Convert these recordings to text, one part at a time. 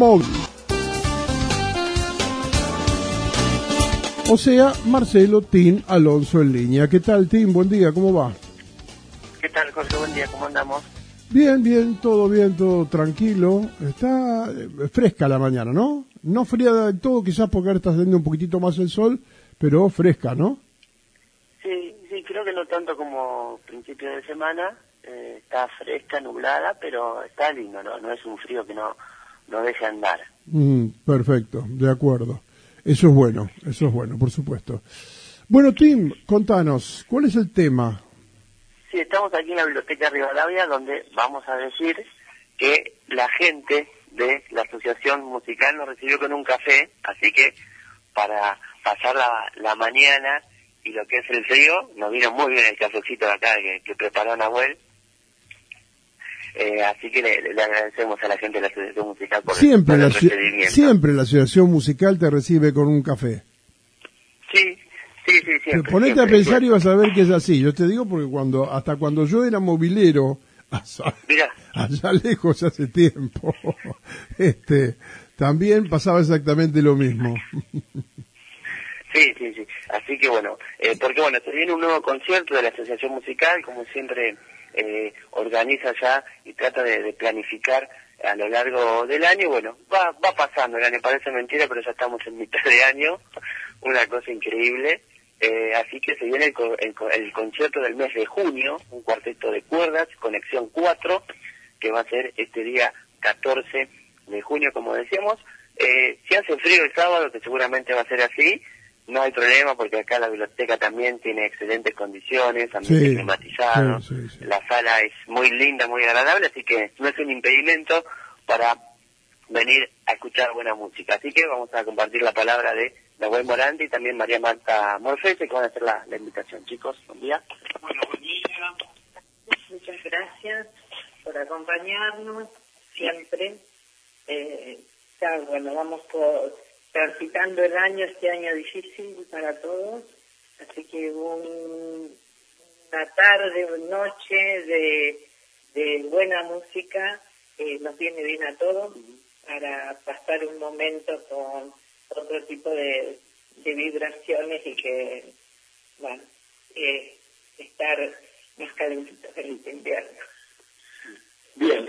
móvil. O sea, Marcelo Tim Alonso en línea. ¿Qué tal, Tim? Buen día, ¿cómo va? ¿Qué tal, Jorge? Buen día, ¿cómo andamos? Bien, todo tranquilo. Está fresca la mañana, ¿no? No fría del todo, quizás porque ahora está saliendo un poquitito más el sol, pero fresca, ¿no? Sí, creo que no tanto como principio de semana. Está fresca, nublada, pero está lindo, ¿no? No es un frío que no deje andar. Perfecto, de acuerdo. Eso es bueno, por supuesto. Bueno, Tim, contanos, ¿cuál es el tema? Sí, estamos aquí en la Biblioteca Rivadavia, donde vamos a decir que la gente de la Asociación Musical nos recibió con un café, así que para pasar la mañana y lo que es el frío, nos vino muy bien el cafecito de acá que preparó Nahuel. Así que le agradecemos a la gente de la Asociación Musical por el recibimiento. Siempre la Asociación Musical te recibe con un café. Sí, siempre. Ponete a pensar y vas a ver que es así. Yo te digo porque hasta cuando yo era movilero, allá lejos hace tiempo, también pasaba exactamente lo mismo. Sí. Así que bueno, porque se viene un nuevo concierto de la Asociación Musical, como siempre organiza ya y trata de planificar a lo largo del año. Bueno, va pasando el año, parece mentira, pero ya estamos en mitad de año, una cosa increíble. Así que se viene el concierto del mes de junio, un cuarteto de cuerdas, Conexión 4, que va a ser este día 14 de junio, como decíamos. Si hace frío el sábado, que seguramente va a ser así, no hay problema porque acá la biblioteca también tiene excelentes condiciones, ambiente climatizado, sí. La sala es muy linda, muy agradable, así que no es un impedimento para venir a escuchar buena música. Así que vamos a compartir la palabra de Nahuel Morandi y también María Marta Morfese, que van a hacer la invitación. Chicos, buen día. Bueno, buen día. Muchas gracias por acompañarnos siempre. Vamos transitando el año, este año difícil para todos, así que una tarde, una noche de buena música nos viene bien a todos para pasar un momento con otro tipo de vibraciones y que, estar más calentitos en el invierno. Bien,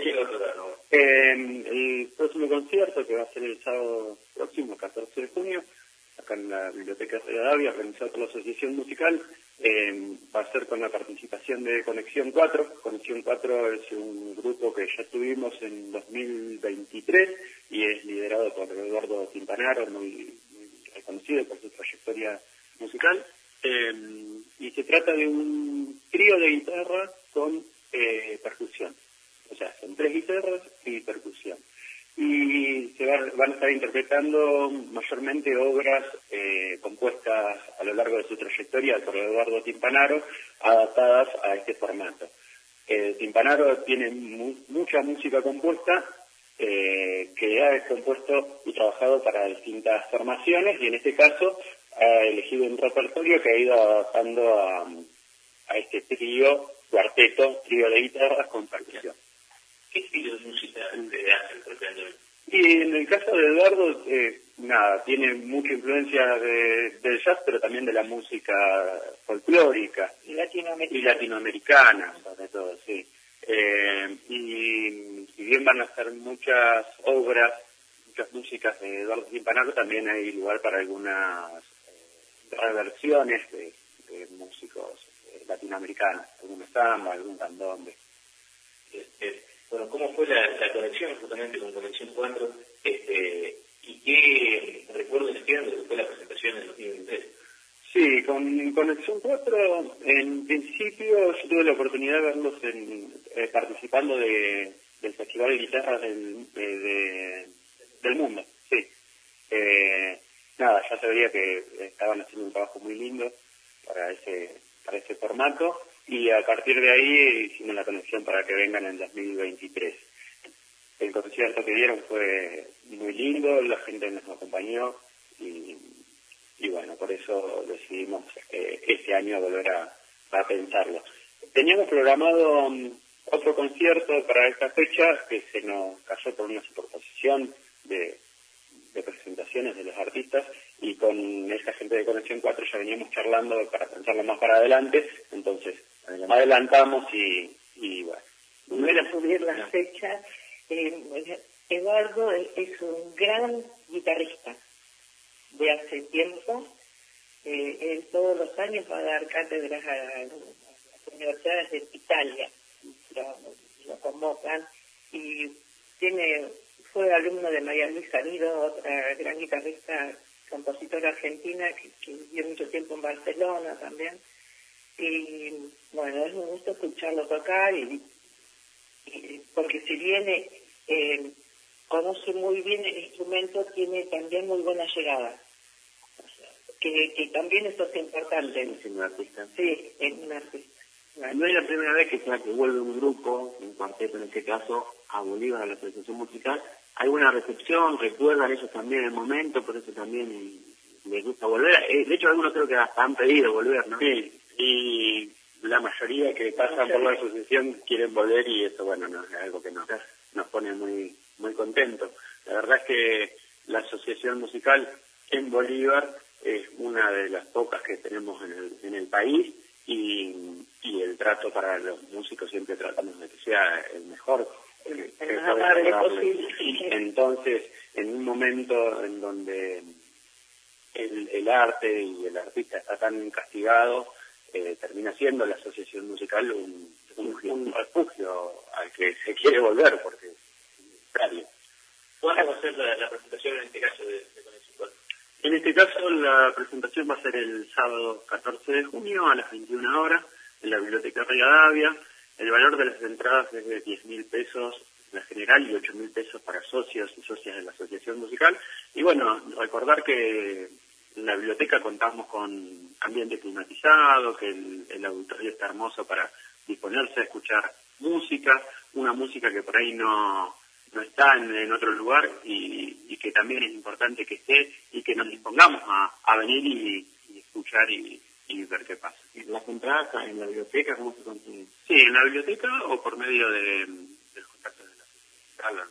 el próximo concierto, que va a ser el sábado próximo, 14 de junio, acá en la Biblioteca de Rivadavia, organizado por la Asociación Musical, va a ser con la participación de Conexión 4. Conexión 4 es un grupo que ya tuvimos en 2023 y es liderado por Eduardo Timpanaro, muy reconocido por su trayectoria musical. Y se trata de un trío de guitarra con percusión. O sea, son 3 guitarras y percusión. Y van a estar interpretando mayormente obras compuestas a lo largo de su trayectoria por Eduardo Timpanaro, adaptadas a este formato. Timpanaro tiene mucha música compuesta, que ha compuesto y trabajado para distintas formaciones, y en este caso ha elegido un repertorio que ha ido adaptando a este trío de guitarras con percusión. ¿Qué estilo de música te hacen propiamente? Y en el caso de Eduardo, tiene mucha influencia del jazz, pero también de la música folclórica. Y latinoamericana, sobre todo, sí. Y si bien van a ser muchas músicas de Eduardo Timpanaro, también hay lugar para algunas reversiones de músicos latinoamericanos, algunos samba, algún candombe. Bueno, ¿cómo fue la conexión justamente con Conexión 4? ¿Y qué recuerdos quedan de lo que fue la presentación en 2023? Sí, con Conexión 4, en principio yo tuve la oportunidad de verlos participando del Festival de Guitarras del Mundo, sí. Ya se veía que estaban haciendo un trabajo muy lindo para ese formato, y a partir de ahí hicimos la conexión para que vengan en 2023. El concierto que dieron fue muy lindo, la gente nos acompañó y bueno, por eso decidimos este año volver a pensarlo. Teníamos programado otro concierto para esta fecha que se nos cayó por una superposición de presentaciones de los artistas, y con esta gente de Conexión 4 ya veníamos charlando para pensarlo más para adelante, entonces adelantamos y bueno. Para subir las fechas. Eduardo es un gran guitarrista de hace tiempo. Él todos los años va a dar cátedras a las universidades de Italia. Lo convocan y fue alumno de María Luisa Nido, otra gran guitarrista, compositora argentina que vivió mucho tiempo en Barcelona también. Y bueno, es un gusto escucharlo tocar y porque si bien conoce muy bien el instrumento, tiene también muy buena llegada. O sea, que también esto es importante. Es un artista. Sí, es un artista. No es la primera vez que vuelve un grupo, un cuarteto en este caso, a Bolívar, a la asociación musical. ¿Hay una recepción? ¿Recuerdan ellos también el momento? Por eso también les gusta volver. De hecho, algunos creo que hasta han pedido volver, ¿no? Sí, y la mayoría que pasan por la asociación quieren volver, y eso, bueno, no es algo que nos pone muy muy contentos. La verdad es que la asociación musical en Bolívar es una de las pocas que tenemos en el país, y el trato para los músicos siempre tratamos de que sea el mejor que amable posible. Entonces, en un momento en donde el arte y el artista está tan castigado, termina siendo la asociación musical un refugio al que se quiere volver, porque es necesario. ¿Cuándo va a ser la presentación en este caso de Conexión 4? En este caso, la presentación va a ser el sábado 14 de junio a las 21 horas en la Biblioteca Rivadavia. El valor de las entradas es de 10.000 pesos en la general y 8.000 pesos para socios y socias de la asociación musical. Y bueno, recordar que en la biblioteca contamos con ambiente climatizado, que el auditorio está hermoso para disponerse a escuchar música, una música que por ahí no está en otro lugar, y que también es importante que esté y que nos dispongamos a venir y escuchar y ver qué pasa. ¿Y las entradas en la biblioteca cómo se consiguen? Sí, en la biblioteca o por medio de los contactos de la sociedad.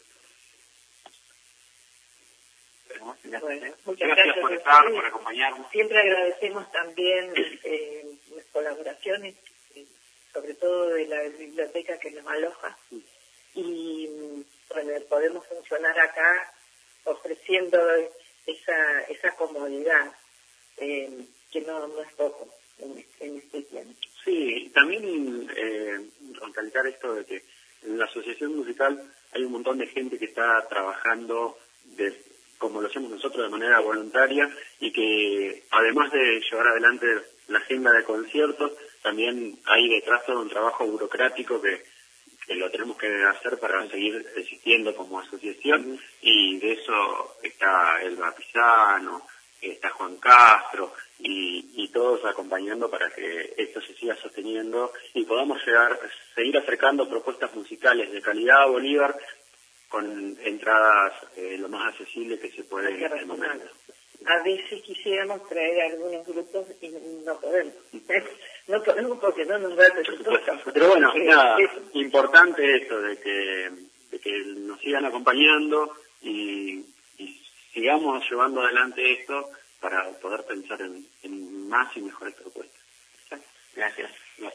Bueno, muchas gracias por estar, por acompañarnos. Siempre agradecemos también las colaboraciones, sobre todo de la biblioteca que nos aloja. Y bueno, podemos funcionar acá ofreciendo esa comodidad que no es poco en este tiempo. Sí, también recalcar esto de que en la asociación musical hay un montón de gente que está trabajando como lo hacemos nosotros, de manera voluntaria, y que además de llevar adelante la agenda de conciertos, también hay detrás todo un trabajo burocrático que lo tenemos que hacer para seguir existiendo como asociación, y de eso está Elba Pisano, está Juan Castro, y todos acompañando para que esto se siga sosteniendo y podamos seguir acercando propuestas musicales de calidad a Bolívar con entradas lo más accesibles que se puede en este momento. A veces quisiéramos traer a algunos grupos y no podemos. No podemos porque no nos da el presupuesto. Pero bueno, nada, importante esto de que nos sigan acompañando y sigamos llevando adelante esto para poder pensar en más y mejores propuestas. Gracias.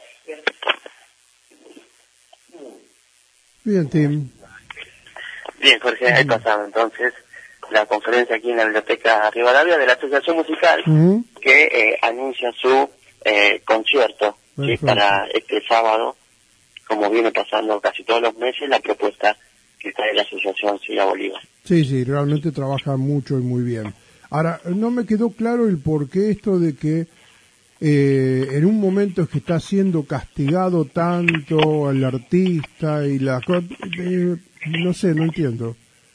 Bien, Tim. Bien, Jorge, he pasado entonces la conferencia aquí en la Biblioteca Rivadavia de la Asociación Musical, que anuncia su concierto, ¿sí? Para este sábado, como viene pasando casi todos los meses, la propuesta que trae la Asociación Siga Bolívar. Sí, realmente trabaja mucho y muy bien. Ahora, no me quedó claro el porqué esto de que en un momento es que está siendo castigado tanto el artista y no sé, no entiendo.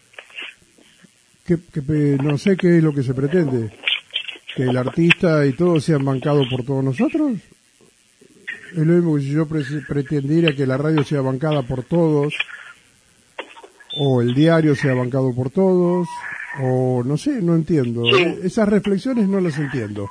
No sé qué es lo que se pretende. ¿Que el artista y todo sean bancados por todos nosotros? Es lo mismo que si yo pretendiera que la radio sea bancada por todos, o el diario sea bancado por todos, o no sé, no entiendo. Sí. Esas reflexiones no las entiendo.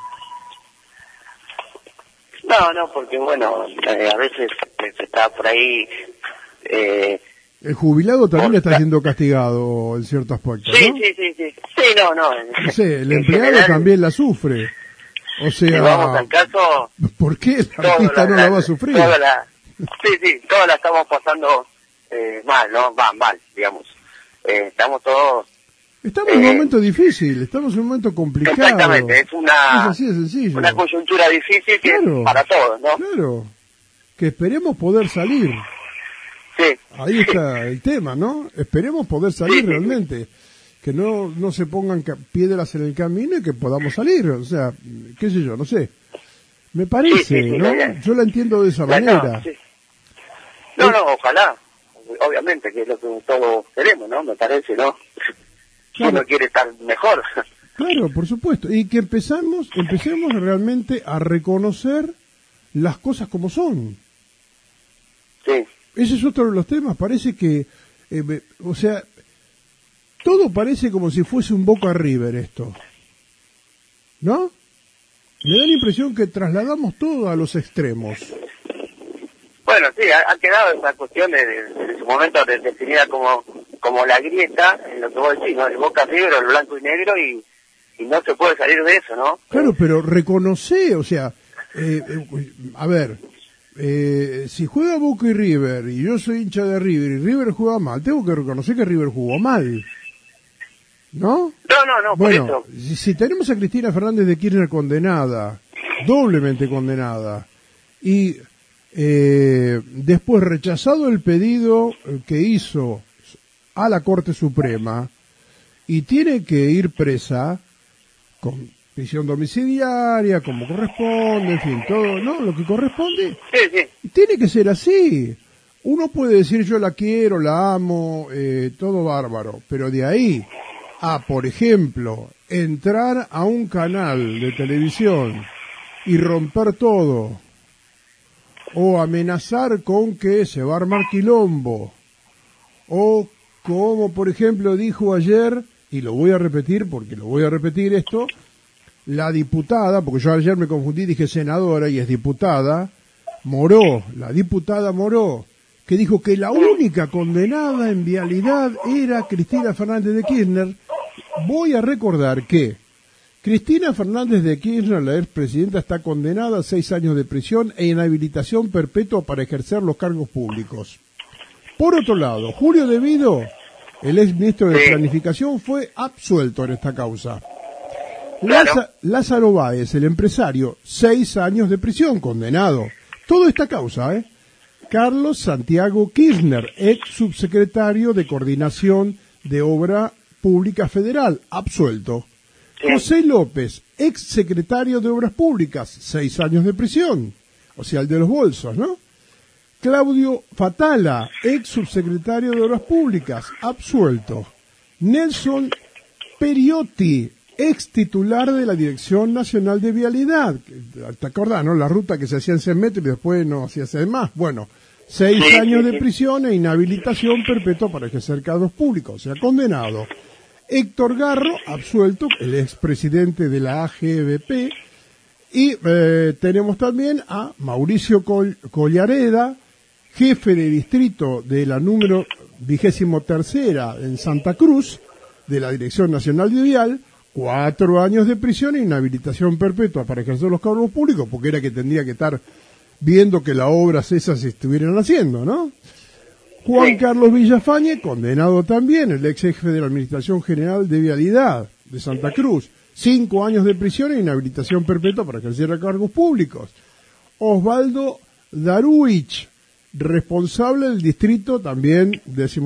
No, porque bueno, a veces se está por ahí El jubilado también está Por- siendo castigado en cierto aspecto, Sí, ¿no? sí, no. No sé, el En empleado general, también la sufre. O si vamos sea, al caso, ¿por qué el toda artista no la va a sufrir? todas la estamos pasando mal, ¿no? Mal, digamos. Estamos todos... Estamos en un momento difícil, estamos en un momento complicado. Exactamente, es así de sencillo. una coyuntura difícil que Claro. es para todos, ¿no? Claro, que esperemos poder salir. Sí. Ahí está el tema, ¿no? Esperemos poder salir Sí. realmente. Que no se pongan piedras en el camino y que podamos salir. O sea, qué sé yo, no sé. Me parece, Sí, ¿no? Yo la entiendo de esa manera. Sí. No, ojalá. Obviamente, que es lo que todos queremos, ¿no? Me parece, ¿no? Claro. Uno quiere estar mejor. Claro, por supuesto. Y que empecemos realmente a reconocer las cosas como son. Sí. Ese es otro de los temas. Parece que, o sea, todo parece como si fuese un Boca River esto. ¿No? Me da la impresión que trasladamos todo a los extremos. Bueno, sí, ha quedado esa cuestión en su momento definida como la grieta, en lo que vos decís, ¿no? El Boca River, el blanco y negro, y no se puede salir de eso, ¿no? Claro, pero reconoce, o sea, a ver, si juega Boca y River, y yo soy hincha de River, y River juega mal, tengo que reconocer que River jugó mal. ¿No? No, Bueno, por si tenemos a Cristina Fernández de Kirchner condenada, doblemente condenada, y después rechazado el pedido que hizo a la Corte Suprema, y tiene que ir presa, con prisión domiciliaria, como corresponde, en fin, todo, ¿no? Lo que corresponde, Sí. tiene que ser así. Uno puede decir yo la quiero, la amo, todo bárbaro, pero de ahí a, por ejemplo, entrar a un canal de televisión y romper todo, o amenazar con que se va a armar quilombo, o como por ejemplo dijo ayer, y lo voy a repetir porque lo voy a repetir esto, la diputada, porque yo ayer me confundí, dije senadora y es diputada, Moró, la diputada Moró, que dijo que la única condenada en vialidad era Cristina Fernández de Kirchner. Voy a recordar que Cristina Fernández de Kirchner, la expresidenta, está condenada a 6 años de prisión e inhabilitación perpetua para ejercer los cargos públicos. Por otro lado, Julio De Vido, el ex ministro de Planificación, fue absuelto en esta causa. Claro. Lázaro Báez, el empresario, 6 años de prisión, condenado. Toda esta causa, Carlos Santiago Kirchner, ex subsecretario de Coordinación de Obra Pública Federal, absuelto. Sí. José López, ex secretario de Obras Públicas, 6 años de prisión. O sea, el de los bolsos, ¿no? Claudio Fatala, ex subsecretario de Obras Públicas, absuelto. Nelson Periotti, ex titular de la Dirección Nacional de Vialidad. ¿Te acordás, no? La ruta que se hacía en 100 metros y después no hacía más. Bueno, 6 años de prisión e inhabilitación perpetua para ejercer cargos públicos. O sea, condenado. Héctor Garro, absuelto, el expresidente de la AGBP. Y tenemos también a Mauricio Collareda, jefe de distrito de la número 23ª en Santa Cruz, de la Dirección Nacional de Vial, 4 años de prisión e inhabilitación perpetua para ejercer los cargos públicos, porque era que tendría que estar viendo que las obras esas se estuvieran haciendo, ¿no? Juan Carlos Villafañe, condenado también, el ex jefe de la Administración General de Vialidad de Santa Cruz, 5 años de prisión e inhabilitación perpetua para ejercer cargos públicos. Osvaldo Daruich, responsable del distrito también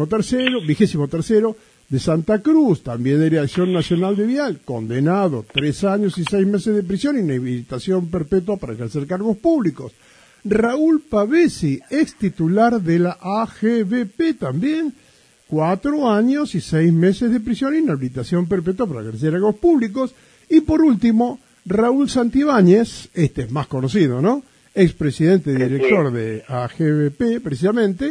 23º de Santa Cruz, también de Dirección Nacional de Vial, condenado 3 años y 6 meses de prisión e inhabilitación perpetua para ejercer cargos públicos. Raúl Pavesi, ex titular de la AGBP, también 4 años y 6 meses de prisión e inhabilitación perpetua para ejercer cargos públicos. Y por último, Raúl Santibáñez, este es más conocido, ¿no? Expresidente y director de AGBP, precisamente,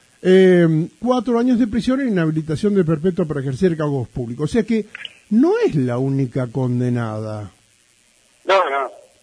4 años de prisión e inhabilitación de perpetua para ejercer cargos públicos. O sea que no es la única condenada. No.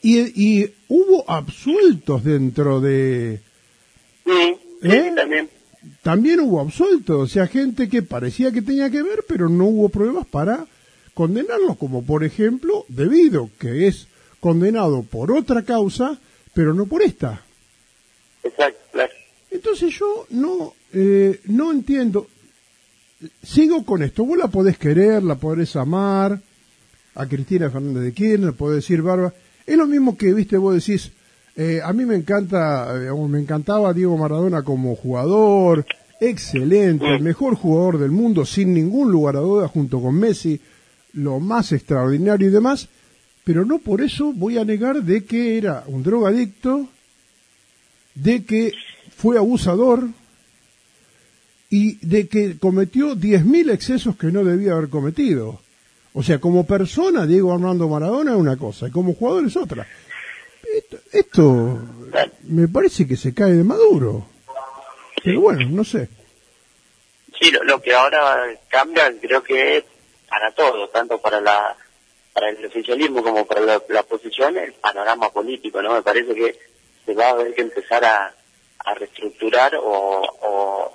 Y hubo absueltos dentro de... Sí, también. también hubo absueltos, o sea, gente que parecía que tenía que ver, pero no hubo pruebas para condenarlos, como por ejemplo Devido, que es condenado por otra causa, pero no por esta. Exacto, claro. Entonces yo no entiendo. Sigo con esto. Vos la podés querer, la podés amar, a Cristina Fernández de Kirchner, podés decir Barba. Es lo mismo que, viste, vos decís, a mí me encantaba Diego Maradona como jugador, excelente, el mejor jugador del mundo, sin ningún lugar a duda, junto con Messi, lo más extraordinario y demás, pero no por eso voy a negar de que era un drogadicto, de que fue abusador y de que cometió 10.000 excesos que no debía haber cometido. O sea, como persona, Diego Armando Maradona es una cosa, y como jugador es otra. Esto me parece que se cae de Maduro. Pero bueno, no sé. Sí, lo que ahora cambia creo que es para todo, tanto para el oficialismo como para la oposición, el panorama político, ¿no? Me parece que se va a haber que empezar a reestructurar o...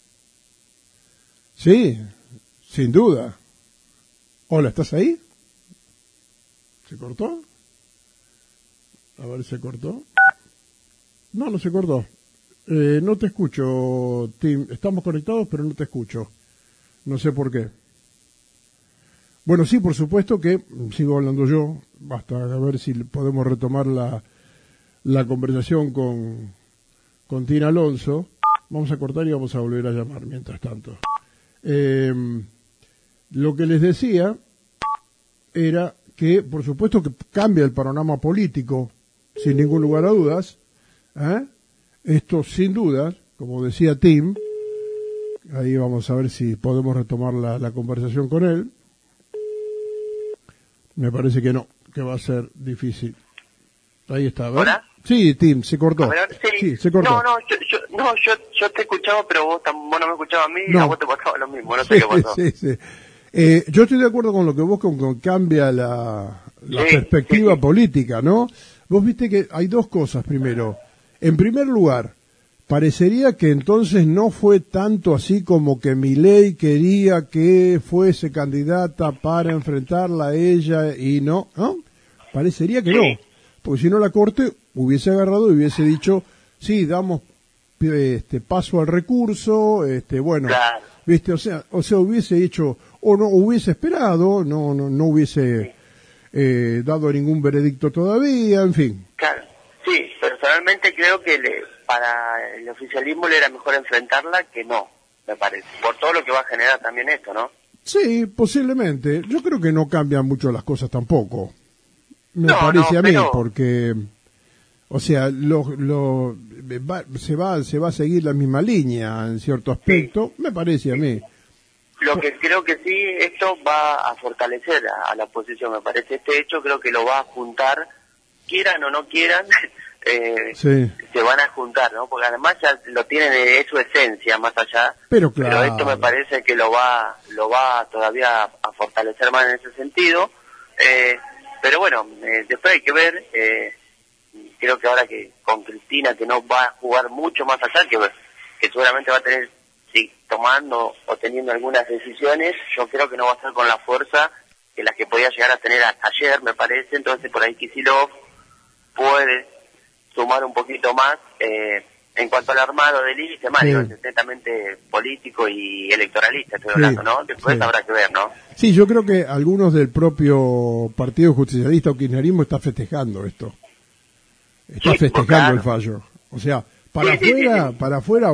Sí, sin duda. Hola, ¿estás ahí? ¿Se cortó? A ver, ¿se cortó? No, no se cortó. No te escucho, Tim. Estamos conectados, pero no te escucho. No sé por qué. Bueno, sí, por supuesto que sigo hablando yo. Basta a ver si podemos retomar la conversación con Tina Alonso. Vamos a cortar y vamos a volver a llamar mientras tanto. Lo que les decía era que, por supuesto, que cambia el panorama político, sin ningún lugar a dudas. Esto, sin dudas, como decía Tim, ahí vamos a ver si podemos retomar la conversación con él. Me parece que no, que va a ser difícil. Ahí está, ¿verdad? ¿Hola? Sí, Tim, se cortó. A ver, Sí, se cortó. Yo te escuchaba, pero vos no me escuchabas a mí, No. a vos te pasaba lo mismo, no sé qué pasó. Sí. Yo estoy de acuerdo con lo que vos, con cambia la perspectiva política, ¿no? Vos viste que hay dos cosas primero. En primer lugar, parecería que entonces no fue tanto así como que Milei quería que fuese candidata para enfrentarla a ella y no, ¿no? Parecería que no. Porque si no la Corte hubiese agarrado y hubiese dicho, sí, damos paso al recurso, bueno, Claro. viste, o sea, hubiese hecho, o no hubiese esperado, no hubiese dado ningún veredicto todavía, en fin. Claro, sí, personalmente creo que para el oficialismo le era mejor enfrentarla que no, me parece, por todo lo que va a generar también esto, ¿no? Sí, posiblemente. Yo creo que no cambian mucho las cosas tampoco. Me No, parece no, a mí, pero... porque, o sea, se va a seguir la misma línea en cierto aspecto, me parece a mí. Lo que creo que sí, esto va a fortalecer a la oposición, me parece. Este hecho creo que lo va a juntar, quieran o no quieran, Sí. se van a juntar, ¿no? Porque además ya lo tienen de su esencia más allá. Pero claro. Pero esto me parece que lo va todavía a fortalecer más en ese sentido. Pero bueno, después hay que ver, creo que ahora que con Cristina, que no va a jugar mucho más allá, que seguramente va a tener, sí, tomando o teniendo algunas decisiones, yo creo que no va a estar con la fuerza que las que podía llegar a tener ayer, me parece. Entonces por ahí Kicillof puede sumar un poquito más en cuanto al armado del ICE, es netamente político y electoralista, estoy hablando, ¿no? Después habrá que ver, ¿no? Sí, yo creo que algunos del propio Partido Justicialista o Kirchnerismo está festejando esto. Está festejando claro. el fallo. O sea, para afuera,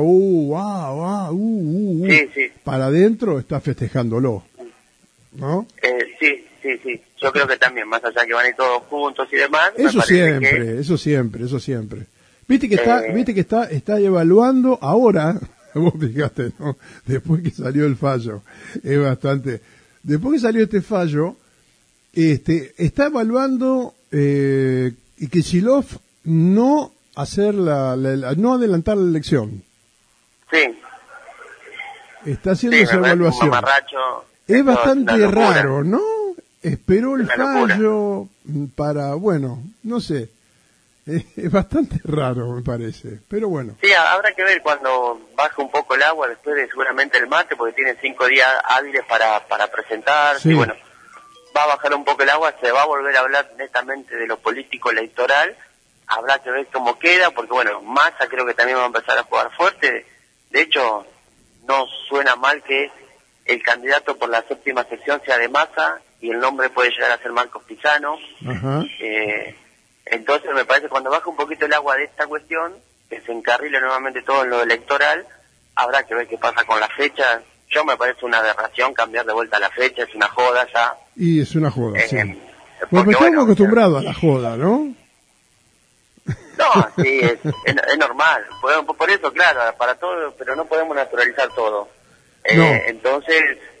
Sí. Para adentro está festejándolo, ¿no? Sí. Yo creo que también, más allá que van a ir todos juntos y demás. Eso siempre. Viste que está evaluando ahora, vos fíjate, ¿no? Después que salió el fallo, es bastante. Después que salió este fallo, está evaluando y Kicillof no hacer no adelantar la elección. Sí. Está haciendo esa evaluación. Es bastante raro, ¿no? Esperó el fallo para, bueno, no sé. Es bastante raro, me parece, pero bueno. Sí, habrá que ver cuando baje un poco el agua después de seguramente el mate, porque tienen 5 días hábiles para presentarse, Sí. y bueno, va a bajar un poco el agua, se va a volver a hablar netamente de lo político electoral, habrá que ver cómo queda, porque bueno, Massa creo que también va a empezar a jugar fuerte, de hecho, no suena mal que el candidato por la 7ª sección sea de Massa, y el nombre puede llegar a ser Marcos Pizano. Ajá. Entonces me parece que cuando baja un poquito el agua de esta cuestión, que se encarrile nuevamente todo en lo electoral, habrá que ver qué pasa con la fecha. Yo me parece una aberración cambiar de vuelta la fecha, es una joda ya. Y es una joda, sí. Porque, Bueno, estamos bueno, acostumbrados a la joda, ¿no? No, sí, es normal. Por eso, claro, para todo, pero no podemos naturalizar todo. No. Entonces,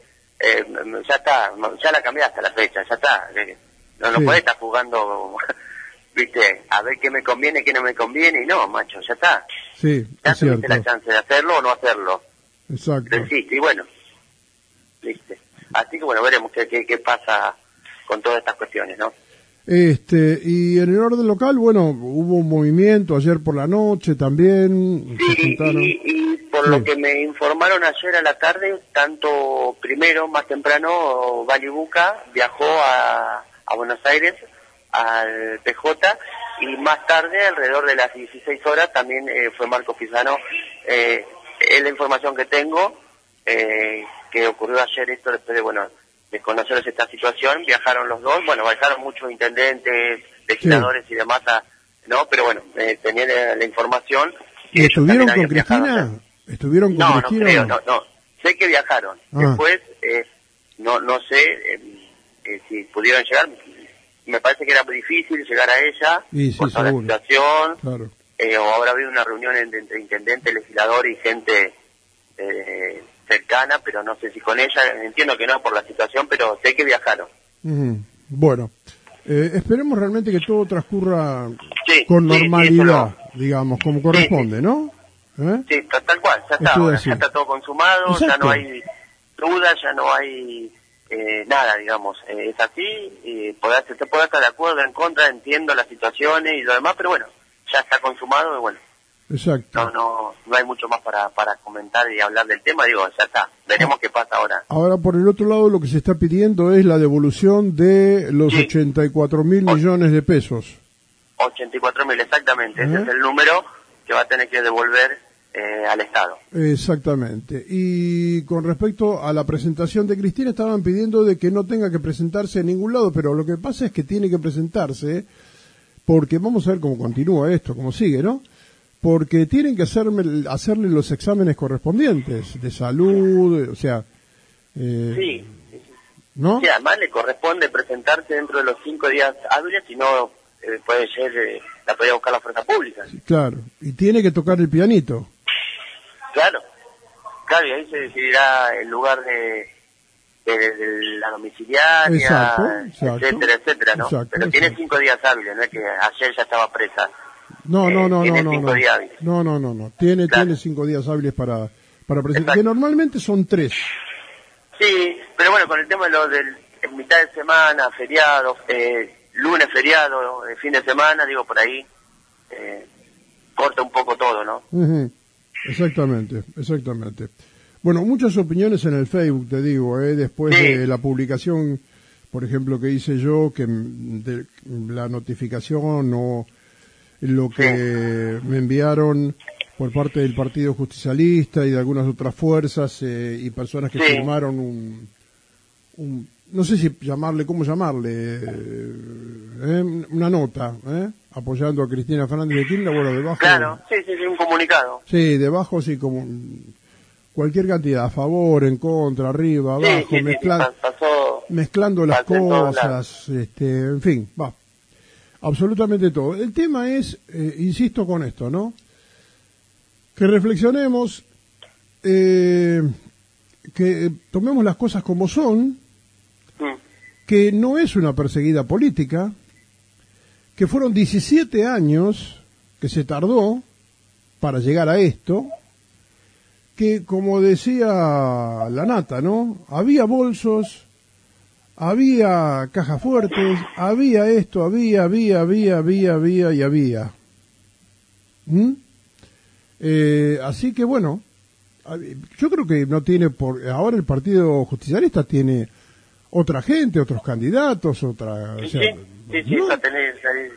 ya está, ya la cambiaste la fecha, ya está. No Sí. podés estar jugando, viste, a ver qué me conviene, qué no me conviene, y no, macho, ya está. Sí, Ya es tuviste cierto. la chance de hacerlo o no hacerlo. Exacto. Lo hiciste, y bueno, viste. Así que bueno, veremos qué pasa con todas estas cuestiones, ¿no? Y en el orden local, bueno, hubo un movimiento ayer por la noche también, se Sí, juntaron. y por Sí. lo que me informaron ayer a la tarde, tanto primero, más temprano, Balibuca viajó a Buenos Aires, al PJ, y más tarde, alrededor de las 16 horas, también fue Marcos Pizano. Es la información que tengo, que ocurrió ayer esto después de, bueno, de conocer esta situación, viajaron los dos, bueno, viajaron muchos intendentes, legisladores y demás, ¿no? Pero bueno, tenía la información. ¿Y Ellos estuvieron también con habían viajado Cristina? ¿Estuvieron con no, no Cristina? creo, no. Sé que viajaron. Ah. Después, no sé si pudieron llegar. Me parece que era muy difícil llegar a ella Y sí, por toda seguro. la situación. Claro. O habrá habido una reunión entre intendente, legislador y gente cercana, pero no sé si con ella. Entiendo que no por la situación, pero sé que viajaron. Ujú. Bueno, esperemos realmente que todo transcurra Sí, con sí, normalidad, eso digamos, como corresponde, ¿no? Sí, tal cual, ya está, Estoy ahora, así. ya está todo consumado, ya Exacto. no hay duda, ya no hay nada, digamos, es así, se puede estar de acuerdo, en contra, entiendo las situaciones y lo demás, pero bueno, ya está consumado y bueno, Exacto. no hay mucho más para comentar y hablar del tema, digo, ya está, veremos qué pasa ahora. Ahora, por el otro lado, lo que se está pidiendo es la devolución de los Sí. 84.000 millones de pesos. 84.000, exactamente, ese es el número que va a tener que devolver al Estado. Exactamente. Y con respecto a la presentación de Cristina, estaban pidiendo de que no tenga que presentarse en ningún lado, pero lo que pasa es que tiene que presentarse, porque vamos a ver cómo continúa esto, cómo sigue, ¿no? Porque tienen que hacerle los exámenes correspondientes de salud, o sea... Sí, ¿no? sí, además le corresponde presentarse dentro de los 5 días hábiles, si no puede ser, la podría buscar la fuerza pública. Sí, claro. Y tiene que tocar el pianito. Claro, y ahí se decidirá el lugar de la domiciliaria, Exacto. etcétera, ¿no? Exacto, Pero tiene exacto. 5 días hábiles, no es que ayer ya estaba presa. No. Tiene 5 días hábiles. No. Tiene Claro. 5 días hábiles para presentar. Exacto. Que normalmente son 3. Sí, pero bueno, con el tema de lo del mitad de semana, feriado, lunes feriado, fin de semana, digo, por ahí corta un poco todo, ¿no? Ujú. Exactamente. Bueno, muchas opiniones en el Facebook, te digo, después Sí. de la publicación, por ejemplo, que hice yo, que de la notificación o lo que me enviaron por parte del Partido Justicialista y de algunas otras fuerzas y personas que Sí. firmaron un no sé si cómo llamarle, una nota, apoyando a Cristina Fernández de Kirchner, bueno, debajo. Claro, sí, un comunicado. Sí, debajo sí, como cualquier cantidad, a favor, en contra, arriba, abajo, Sí, pasó. mezclando las pasó en todos cosas, en fin, va. Absolutamente todo. El tema es, insisto con esto, ¿no? Que reflexionemos, que tomemos las cosas como son, que no es una perseguida política, que fueron 17 años que se tardó para llegar a esto, que como decía la Nata, ¿no? Había bolsos, había cajas fuertes, había esto, había, y había. Así que bueno, yo creo que no tiene ahora el Partido Justicialista tiene otra gente, otros candidatos, otra... Sí, ¿no? va a tener...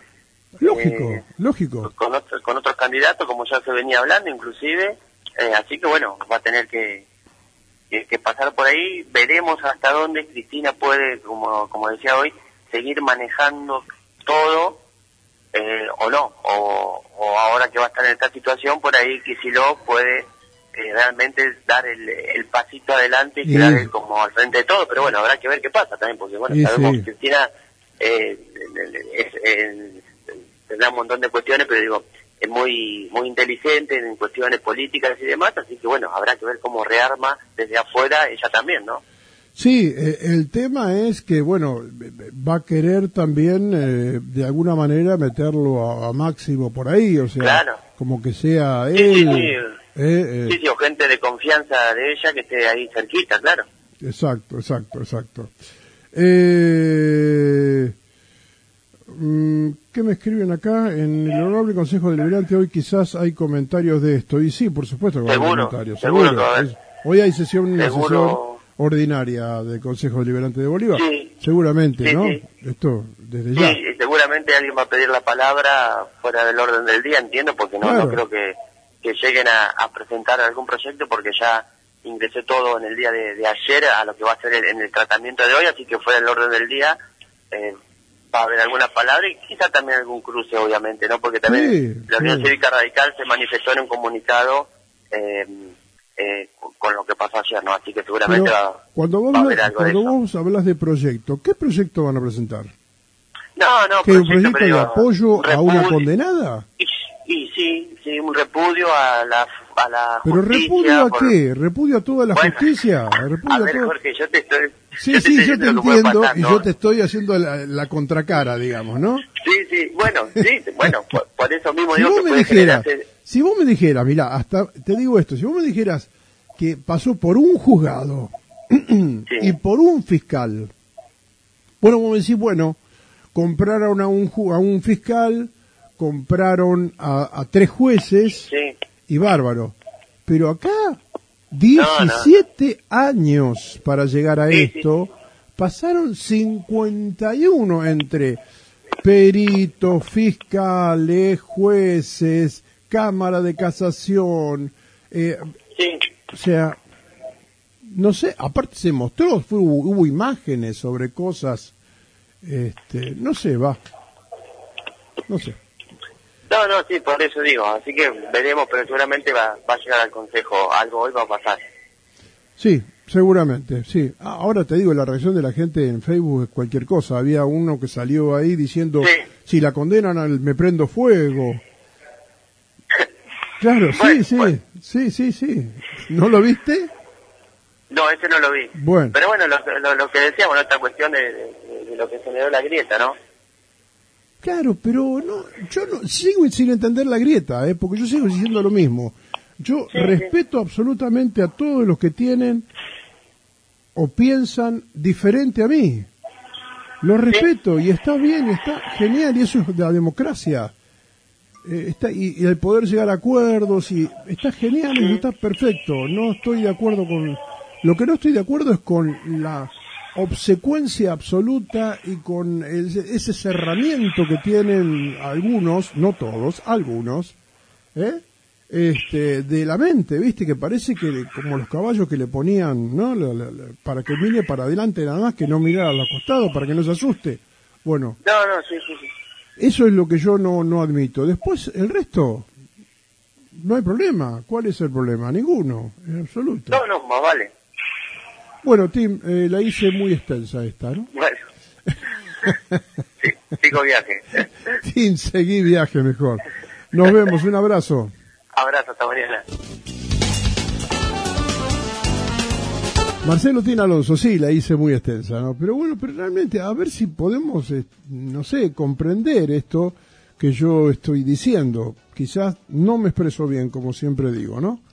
Lógico. Con otros candidatos, como ya se venía hablando, inclusive. Así que bueno, va a tener que pasar por ahí. Veremos hasta dónde Cristina puede, como decía hoy, seguir manejando todo o no. O ahora que va a estar en esta situación, por ahí Kicillof puede realmente dar el pasito adelante y quedar él como al frente de todo. Pero bueno, habrá que ver qué pasa también, porque bueno, sabemos que Cristina tendrá un montón de cuestiones, pero digo, es muy inteligente en cuestiones políticas y demás, así que bueno, habrá que ver cómo rearma desde afuera ella también, ¿no? Sí, el tema es que, bueno, va a querer también de alguna manera meterlo a Máximo por ahí, o sea, claro, como que sea él. Sí, o gente de confianza de ella que esté ahí cerquita, claro. Exacto. ¿Qué me escriben acá? En el Honorable Consejo Deliberante hoy quizás hay comentarios de esto. Y sí, por supuesto que hay comentarios. Seguro. Hoy hay una sesión ordinaria del Consejo Deliberante de Bolívar. Sí. Seguramente, ¿no? Sí. Esto, desde ya. Sí, seguramente alguien va a pedir la palabra fuera del orden del día, entiendo, porque no creo que lleguen a presentar algún proyecto, porque ya ingresé todo en el día de ayer a lo que va a ser en el tratamiento de hoy, así que fuera del orden del día va a haber alguna palabra y quizá también algún cruce, obviamente, ¿no? Porque también la Unión Cívica Radical se manifestó en un comunicado con lo que pasó ayer, ¿no? Así que seguramente va a haber algo de eso. Cuando vos hablas de proyecto, ¿qué proyecto van a presentar? No, ¿Que un proyecto de apoyo a una condenada? Y sí, un repudio a la ¿Pero justicia? ¿Repudio a qué? ¿Repudio a toda la justicia? A ver, Jorge, yo te estoy... Sí, yo te entiendo y yo te estoy haciendo la contracara, digamos, ¿no? Sí, bueno, por eso mismo digo que puede generar... Si vos me dijeras, mirá, hasta te digo esto, si vos me dijeras que pasó por un juzgado y por un fiscal, bueno, vos me decís, bueno, compraron a un fiscal, compraron a 3 jueces y bárbaro, pero acá 17 años para llegar a esto, pasaron 51 entre peritos, fiscales, jueces, Cámara de Casación, o sea, no sé, aparte se mostró, hubo imágenes sobre cosas, no sé. No, sí, por eso digo, así que veremos, pero seguramente va a llegar al Consejo, algo hoy va a pasar. Sí, seguramente, sí. Ahora te digo, la reacción de la gente en Facebook es cualquier cosa. Había uno que salió ahí diciendo, si la condenan me prendo fuego. Claro, sí. ¿No lo viste? No, ese no lo vi. Bueno. Pero bueno, lo que decíamos, esta cuestión de lo que generó la grieta, ¿no? Claro, pero yo no sigo sin entender la grieta, porque yo sigo diciendo lo mismo. Yo respeto absolutamente a todos los que tienen o piensan diferente a mí. Los respeto y está bien, está genial, y eso es la democracia. Y el poder llegar a acuerdos, y está genial, y está perfecto. No estoy de acuerdo con... Lo que no estoy de acuerdo es con la obsecuencia absoluta y con ese cerramiento que tienen algunos, no todos, algunos, de la mente, ¿viste? Que parece que como los caballos que le ponían, ¿no? Para que mire para adelante nada más, que no mirara a los costados, para que no se asuste. Bueno. Sí. Eso es lo que yo no admito. Después, el resto, no hay problema. ¿Cuál es el problema? Ninguno, en absoluto. No, más vale. Bueno, Tim, la hice muy extensa esta, ¿no? Bueno. Sigo viaje. Tim, seguí viaje mejor. Nos vemos, un abrazo. Abrazo, hasta mañana. Marcelo Tin Alonso, sí, la hice muy extensa, ¿no? Pero bueno, realmente, a ver si podemos, no sé, comprender esto que yo estoy diciendo. Quizás no me expreso bien, como siempre digo, ¿no?